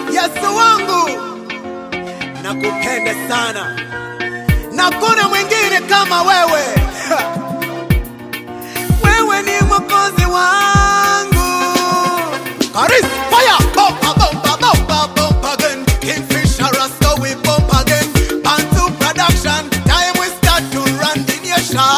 Yesu wangu, nakupenda sana, na kuna mwingine kama wewe. Wewe ni mwokozi wangu. Karis, fire! Bomba, bomba, bomba, bomba again. Kingfisher Rasta, we bump again. Bantu production, time we start to run the nation.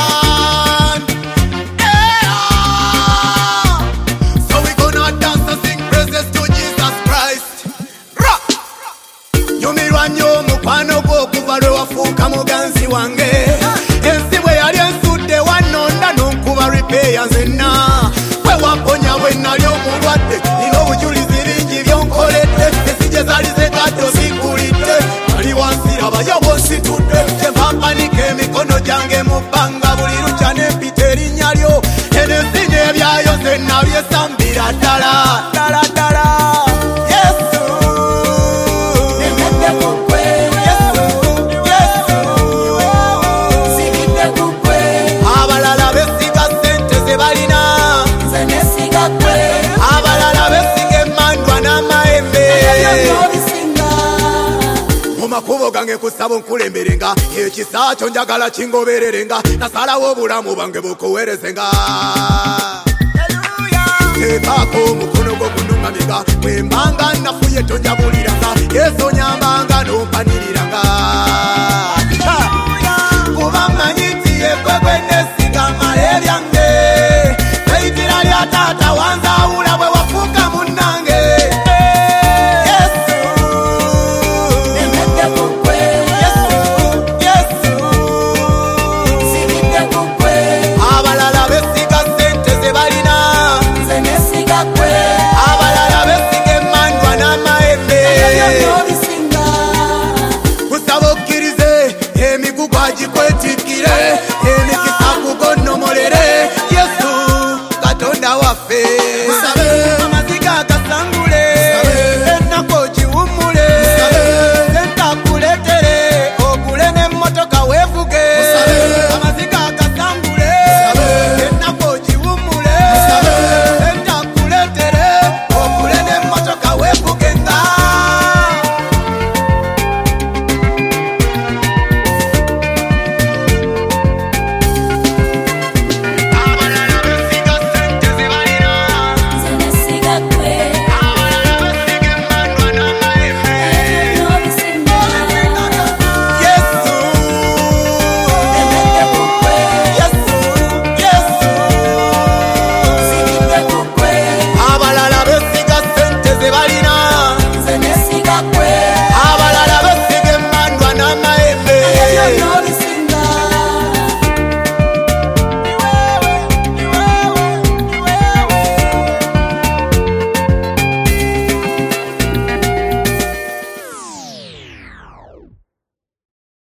So we gonna dance and sing praises to Jesus Christ. Ra! Yumiranyo mukwano gwo kuva lwe wafuuka muganzi wange. Ensi bwe yali ensudde wanonda n'onkuba repair nzenna. Bwe wamponya bwe nali omulwadde, nina obujulizi bingi byonkoledde. Ensije zaali zegaddo zikulidde, ali wansi abayo bonsitudde. Kyempampanike emikono gyange mu bbanga, buli lukya ne mpita erinnya lyo. Ensi n'ebyayo zenna byesambira ddala ddala ddala. Yesu, Nemedde kukwe, Yesu, Yesu. sigidde kukwe, Abalala besiga ssente ze balina, nze nesiga kwe, abalala besiga emmandwa n'amayembe. ebyo by'obisinga. Mu makubo gange kusaba onkulemberenga, ekisa kyo njagala kingobererenga, nasalawo obulamu bwange bukuweerezenga. Teekako omukono gwo gunuŋŋamiga, bwe mbanga nafuye tonjabuliranga, Yesu onyambanga n'ompaniriranga. Kuba mmanyi nti yegwe gwe nesiga mala ebyange, eitira lya taata wanzaawula bwe wafuuka munnange. Yesu, Nemedde kukwe, Yesu, Yesu. sigidde kukwe, Abalala besiga ssente ze balina, nze nesiga kwe, abalala besiga emmandwa n'amayembe. ebyo by'obisinga. Kusaba okkirize emigugu agikwetikkire,